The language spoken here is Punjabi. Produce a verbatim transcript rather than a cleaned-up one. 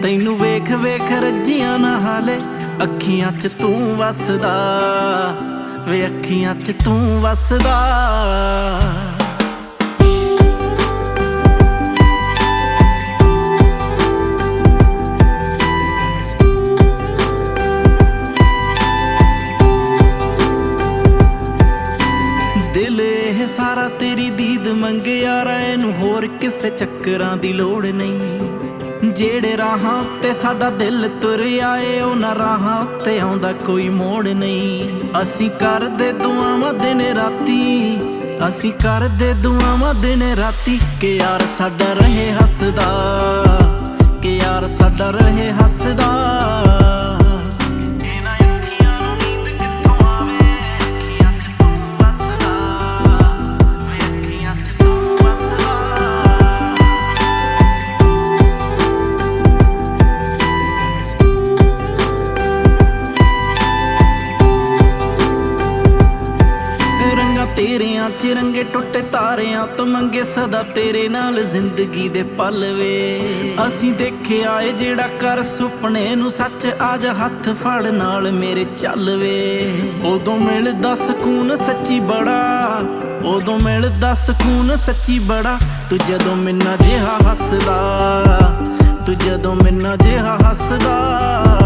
ਤੈਨੂੰ ਵੇਖ ਵੇਖ ਰੱਜੀਆਂ ਨਾ ਹਾਲੇ ਅੱਖੀਆਂ 'ਚ ਤੂੰ ਵਸਦਾ ਵੇ ਅੱਖੀਆਂ 'ਚ ਤੂੰ ਵਸਦਾ। ਦਿਲ ਇਹ ਸਾਰਾ ਤੇਰੀ ਦੀਦ ਮੰਗੇ ਯਾਰਾ, ਇਹਨੂੰ ਹੋਰ ਕਿਸੇ ਚੱਕਰਾਂ ਦੀ ਲੋੜ ਨਹੀਂ। ਜਿਹੜੇ ਰਾਹਾਂ ਉੱਤੇ ਸਾਡਾ ਦਿਲ ਤੁਰਿਆ ਏ ਉਹਨਾਂ ਰਾਹਾਂ ਉੱਤੇ ਆਉਂਦਾ ਕੋਈ ਮੋੜ ਨਹੀਂ। ਅਸੀਂ ਕਰਦੇ ਦੁਆਵਾਂ ਦਿਨ ਰਾਤੀ, ਅਸੀਂ ਕਰਦੇ ਦੁਆਵਾਂ ਦਿਨ ਰਾਤੀ ਕਿ ਯਾਰ ਸਾਡਾ ਰਹੇ ਹੱਸਦਾ, ਕਿ ਯਾਰ ਸਾਡਾ ਰਹੇ ਹੱਸਦਾ। ਤੇਰਿਆਂ ਚ ਰੰਗੇ ਟੁੱਟੇ ਤਾਰਿਆਂ ਤੋਂ ਮੰਗੇ ਸਦਾ ਤੇਰੇ ਨਾਲ ਜ਼ਿੰਦਗੀ ਦੇ ਪਲ ਵੇ। ਅਸੀਂ ਦੇਖਿਆ ਏ ਜਿਹੜਾ ਕਰ ਸੁਪਨੇ ਨੂੰ ਸੱਚ, ਆਜ ਹੱਥ ਫੜ ਨਾਲ ਮੇਰੇ ਚੱਲ ਵੇ। ਉਦੋਂ ਮਿਲਦਾ ਸਕੂਨ ਸੱਚੀ ਬੜਾ, ਉਦੋਂ ਮਿਲਦਾ ਸਕੂਨ ਸੱਚੀ ਬੜਾ, ਤੂੰ ਜਦੋਂ ਮੈਨਾਂ ਜਿਹਾ ਹੱਸਦਾ, ਤੂੰ ਜਦੋਂ ਮੈਨਾਂ ਜਿਹਾ ਹੱਸਦਾ।